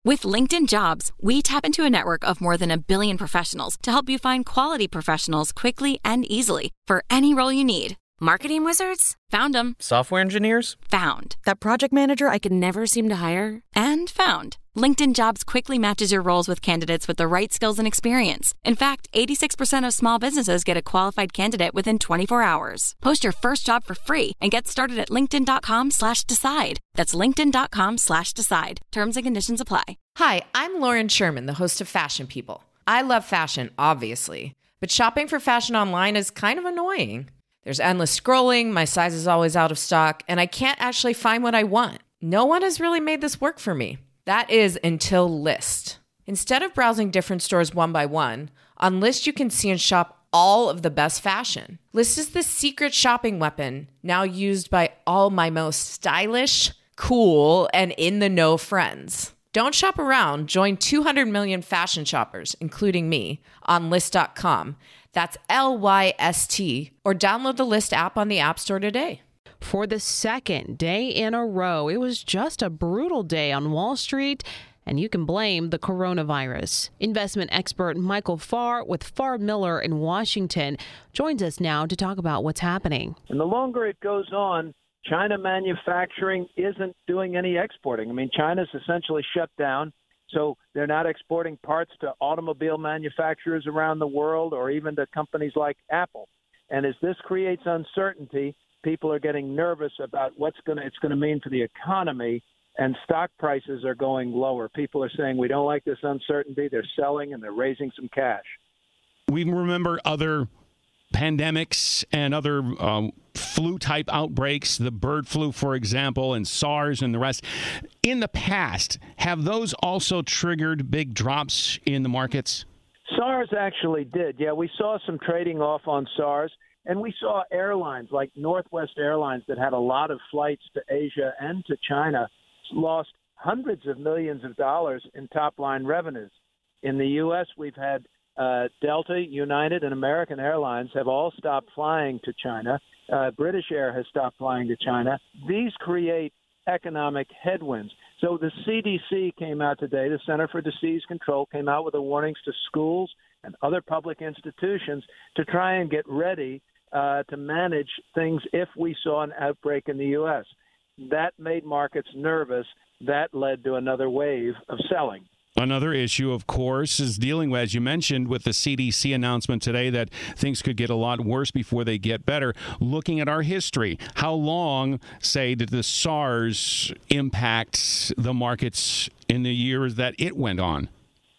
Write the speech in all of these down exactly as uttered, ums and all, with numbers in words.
With LinkedIn Jobs, we tap into a network of more than a billion professionals to help you find quality professionals quickly and easily for any role you need. Marketing wizards? Found them. Software engineers? Found. That project manager I could never seem to hire? And found. LinkedIn Jobs quickly matches your roles with candidates with the right skills and experience. In fact, eighty-six percent of small businesses get a qualified candidate within twenty-four hours. Post your first job for free and get started at linkedin.com slash decide. That's linkedin.com slash decide. Terms and conditions apply. Hi, I'm Lauren Sherman, the host of Fashion People. I love fashion, obviously, but shopping for fashion online is kind of annoying. There's endless scrolling, my size is always out of stock, and I can't actually find what I want. No one has really made this work for me. That is until Lyst. Instead of browsing different stores one by one, on Lyst you can see and shop all of the best fashion. Lyst is the secret shopping weapon now used by all my most stylish, cool, and in-the-know friends. Don't shop around. Join two hundred million fashion shoppers, including me, on Lyst dot com. That's L Y S T, or download the Lyst app on the App Store today. For the second day in a row, it was just a brutal day on Wall Street, and you can blame the coronavirus. Investment expert Michael Farr with Farr Miller in Washington joins us now to talk about what's happening. And the longer it goes on, China manufacturing isn't doing any exporting. I mean, China's essentially shut down. So they're not exporting parts to automobile manufacturers around the world or even to companies like Apple. And as this creates uncertainty, people are getting nervous about what's going to it's going to mean for the economy, and stock prices are going lower. People are saying, we don't like this uncertainty. They're selling and they're raising some cash. We remember other pandemics and other um, flu-type outbreaks, the bird flu, for example, and SARS and the rest. In the past, have those also triggered big drops in the markets? SARS actually did. Yeah, we saw some trading off on SARS, and we saw airlines like Northwest Airlines that had a lot of flights to Asia and to China lost hundreds of millions of dollars in top-line revenues. In the U S, we've had Uh, Delta, United, and American Airlines have all stopped flying to China. Uh, British Air has stopped flying to China. These create economic headwinds. So the C D C came out today, the Center for Disease Control came out with the warnings to schools and other public institutions to try and get ready uh, to manage things if we saw an outbreak in the U S. That made markets nervous. That led to another wave of selling. Another issue, of course, is dealing with, as you mentioned, with the C D C announcement today that things could get a lot worse before they get better. Looking at our history, how long, say, did the SARS impact the markets in the years that it went on?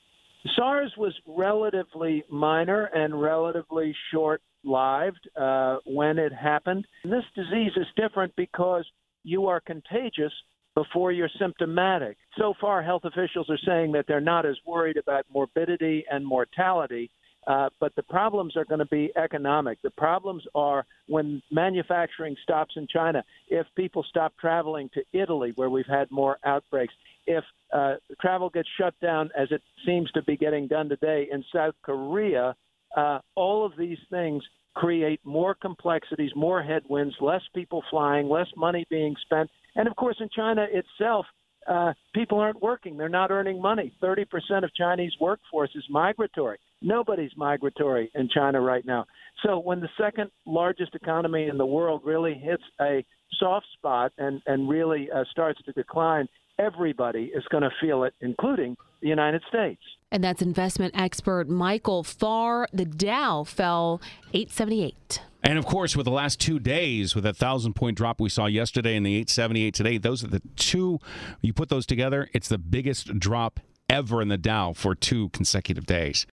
SARS was relatively minor and relatively short-lived uh, when it happened. And this disease is different because you are contagious before you're symptomatic. So far, health officials are saying that they're not as worried about morbidity and mortality, uh, but the problems are going to be economic. The problems are when manufacturing stops in China, if people stop traveling to Italy, where we've had more outbreaks, if uh, travel gets shut down, as it seems to be getting done today in South Korea, uh, all of these things create more complexities, more headwinds, less people flying, less money being spent. And, of course, in China itself, uh, people aren't working. They're not earning money. thirty percent of Chinese workforce is migratory. Nobody's migratory in China right now. So when the second largest economy in the world really hits a soft spot and, and really uh, starts to decline, everybody is going to feel it, including the United States. And that's investment expert Michael Farr. The Dow fell eight seventy-eight. And, of course, with the last two days, with a one thousand point drop we saw yesterday and the eight seventy-eight today, those are the two, you put those together, it's the biggest drop ever in the Dow for two consecutive days.